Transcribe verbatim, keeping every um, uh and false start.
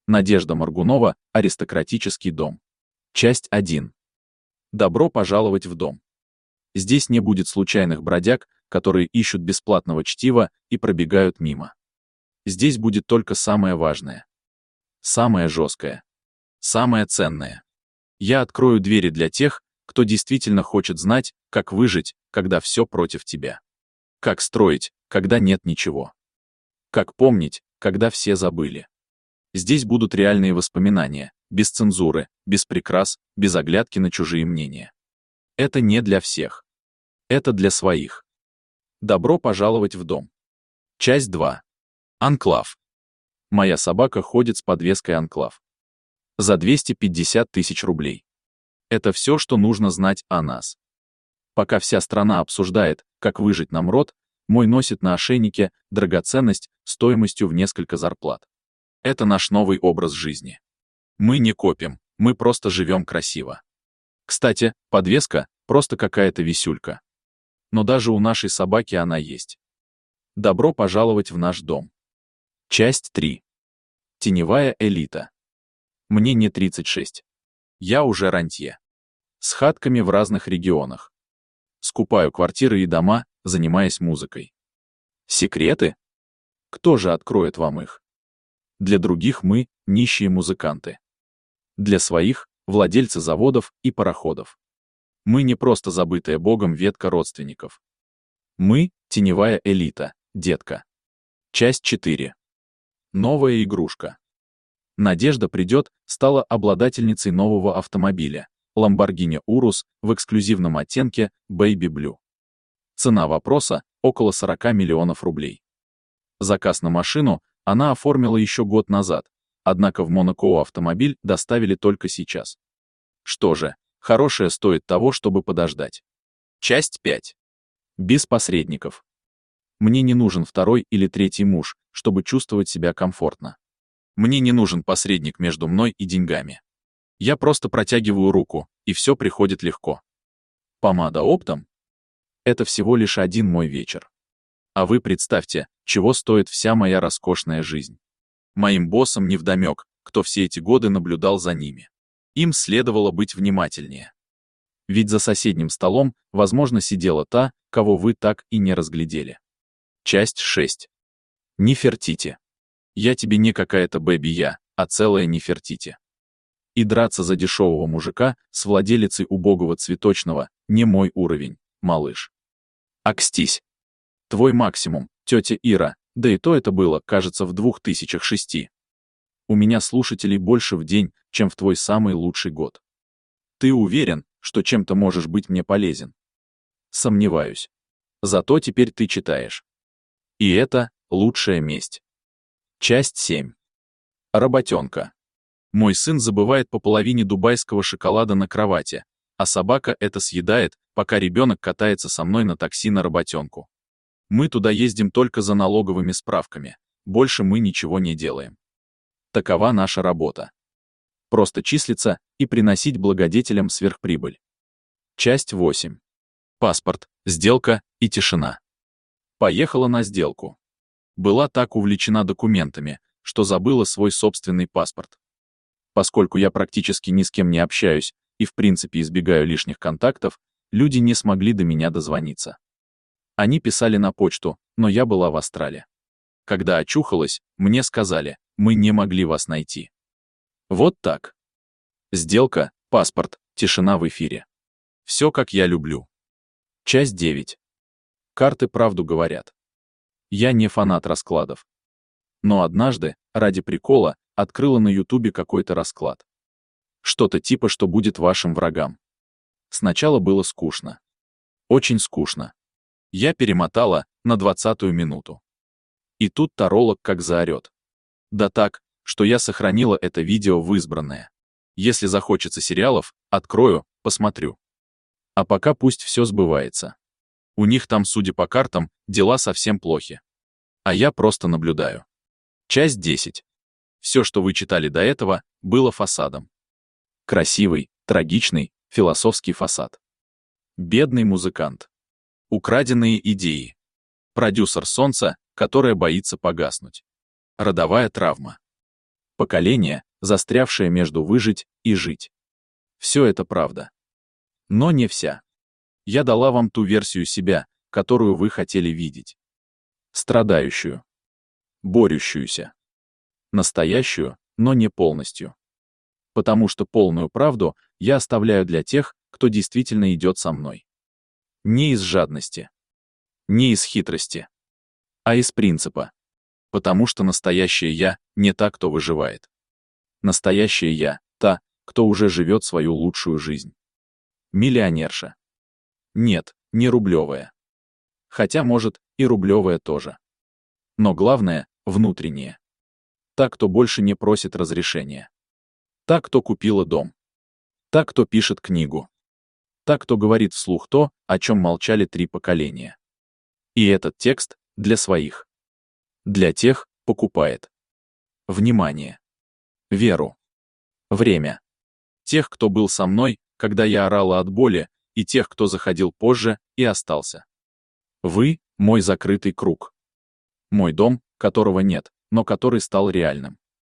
Надежда Моргунова, аристократический дом. Часть один. Добро пожаловать в дом. Здесь не будет случайных бродяг, которые ищут бесплатного чтива и пробегают мимо. Здесь будет только самое важное. Самое жесткое. Самое ценное. Я открою двери для тех, кто действительно хочет знать, как выжить, когда все против тебя. Как строить, когда нет ничего. Как помнить, когда все забыли. Здесь будут реальные воспоминания, без цензуры, без прикрас, без оглядки на чужие мнения. Это не для всех. Это для своих. Добро пожаловать в дом. Часть два. Анклав. Моя собака ходит с подвеской «Анклав». За двести пятьдесят тысяч рублей. Это все, что нужно знать о нас. Пока вся страна обсуждает, как выжить нам род, мой носит на ошейнике драгоценность стоимостью в несколько зарплат. Это наш новый образ жизни. Мы не копим, мы просто живем красиво. Кстати, подвеска — просто какая-то висюлька. Но даже у нашей собаки она есть. Добро пожаловать в наш дом. Часть три. Теневая элита. Мне не тридцать шесть. Я уже рантье. С хатками в разных регионах. Скупаю квартиры и дома, занимаясь музыкой. Секреты? Кто же откроет вам их? Для других мы — нищие музыканты. Для своих — владельцы заводов и пароходов. Мы не просто забытая Богом ветка родственников. Мы — теневая элита, детка. Часть четыре. Новая игрушка. Надежда придет, стала обладательницей нового автомобиля Lamborghini Urus в эксклюзивном оттенке Baby Blue. Цена вопроса — около сорок миллионов рублей. Заказ на машину она оформила еще год назад, однако в Монако автомобиль доставили только сейчас. Что же, хорошее стоит того, чтобы подождать. Часть пять. Без посредников. Мне не нужен второй или третий муж, чтобы чувствовать себя комфортно. Мне не нужен посредник между мной и деньгами. Я просто протягиваю руку, и все приходит легко. Помада оптом? Это всего лишь один мой вечер. А вы представьте, чего стоит вся моя роскошная жизнь. Моим боссам невдомек, кто все эти годы наблюдал за ними. Им следовало быть внимательнее. Ведь за соседним столом, возможно, сидела та, кого вы так и не разглядели. Часть шесть. Нефертити. Я тебе не какая-то бэби-я, а целая Нефертити. И драться за дешевого мужика с владелицей убогого цветочного — не мой уровень, малыш. Акстись. Твой максимум, тетя Ира, да и то это было, кажется, в двух тысячах шести. У меня слушателей больше в день, чем в твой самый лучший год. Ты уверен, что чем-то можешь быть мне полезен? Сомневаюсь. Зато теперь ты читаешь. И это лучшая месть. Часть семь. Работенка. Мой сын забывает по половине дубайского шоколада на кровати, а собака это съедает, пока ребенок катается со мной на такси на работенку. Мы туда ездим только за налоговыми справками, больше мы ничего не делаем. Такова наша работа. Просто числиться и приносить благодетелям сверхприбыль. Часть восемь. Паспорт, сделка и тишина. Поехала на сделку. Была так увлечена документами, что забыла свой собственный паспорт. Поскольку я практически ни с кем не общаюсь и в принципе избегаю лишних контактов, люди не смогли до меня дозвониться. Они писали на почту, но я была в Астрале. Когда очухалась, мне сказали, мы не могли вас найти. Вот так. Сделка, паспорт, тишина в эфире. Все, как я люблю. Часть девять. Карты правду говорят. Я не фанат раскладов. Но однажды, ради прикола, открыла на Ютубе какой-то расклад. Что-то типа, что будет вашим врагам. Сначала было скучно. Очень скучно. Я перемотала на двадцатую минуту. И тут таролог как заорет. Да так, что я сохранила это видео в избранное. Если захочется сериалов, открою, посмотрю. А пока пусть все сбывается. У них там, судя по картам, дела совсем плохи. А я просто наблюдаю. Часть десять. Все, что вы читали до этого, было фасадом. Красивый, трагичный, философский фасад. Бедный музыкант. Украденные идеи. Продюсер солнца, которая боится погаснуть. Родовая травма. Поколение, застрявшее между выжить и жить. Все это правда. Но не вся. Я дала вам ту версию себя, которую вы хотели видеть. Страдающую. Борющуюся. Настоящую, но не полностью. Потому что полную правду я оставляю для тех, кто действительно идет со мной. Не из жадности. Не из хитрости. А из принципа. Потому что настоящее я не та, кто выживает. Настоящее я — та, кто уже живет свою лучшую жизнь. Миллионерша. Нет, не рублевая. Хотя, может, и рублевая тоже. Но главное — внутреннее. Та, кто больше не просит разрешения. Та, кто купила дом. Та, кто пишет книгу. Та, кто говорит вслух то, о чем молчали три поколения. И этот текст для своих. Для тех покупает. Внимание. Веру. Время. Тех, кто был со мной, когда я орала от боли, и тех, кто заходил позже и остался. Вы — мой закрытый круг. Мой дом, которого нет, но который стал реальным.